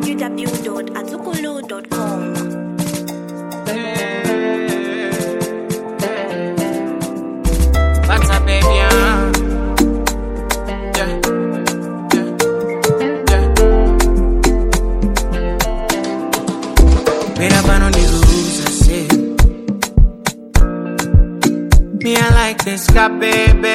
www.azukulu.com. What's up, baby? Me, I like this guy, baby.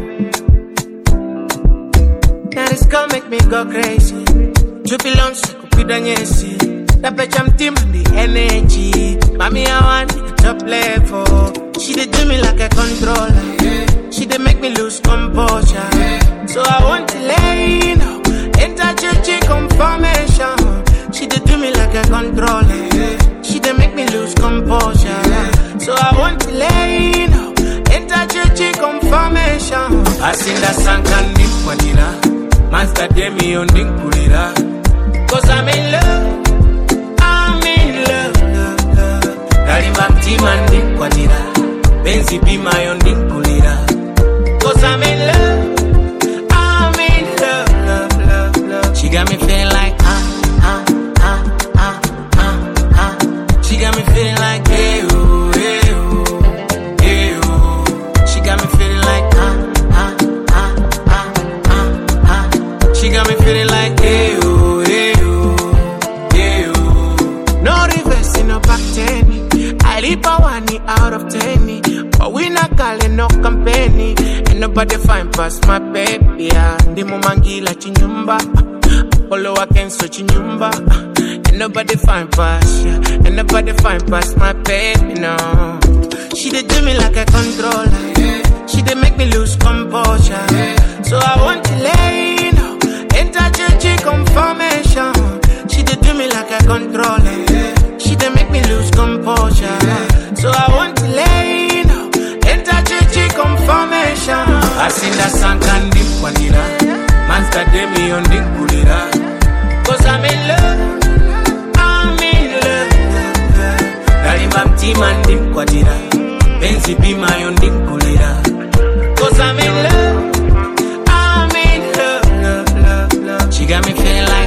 Now this girl make me go crazy. Jubilon, she could be done, yes. That bitch, I'm team the energy. Mommy, I want it to top level. She did do me like a controller. She did make me lose composure. So I want to lay, you know, enter church confirmation. She did do me like a controller. She did make me lose composure. So I want to lay, you know, enter church confirmation. I seen that song and dip wanila. Master Demi on dinkulira. Cause I'm in love. I'm in love, love, love. Darimba mtima dip wanila. Benzi be my on dinkulira. Cause I'm in love. I'm in love, love, love, love. She got me feeling like She got me feeling like hey oh, hey oh, hey oh. She got me feeling like She got me feeling like hey oh, hey oh, hey oh. No reverse, no back 10. I leave a 1 out of 10. But we not calling no company. Ain't nobody find past my baby. Ndimo mangila chinyumba. Polo I can so chinyumba. Ain't nobody find past, yeah. Ain't nobody find past my baby, no. She did do me like a controller. She did make me lose composure. So I want to lay, you know, enter church confirmation. She did do me like a controller. She did make me lose composure. So I want to lay, you know, enter church confirmation. I seen that song and dip wanila. Master Demi on dinkulira. Cause I'm in love. I'm in love. Darimba mtima ndimkwatira. Benzi be my on dinkulira. Cause I'm in love. I'm in love, love, love, love. She got me feeling like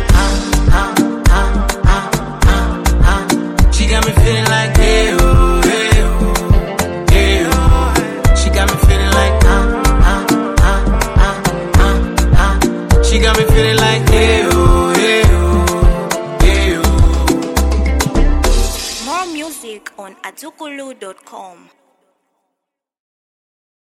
She got me feeling like hey oh, hey oh, hey oh. She got me feeling like She got me feeling like hey oh, hey oh, hey oh. More music on azukulu.com.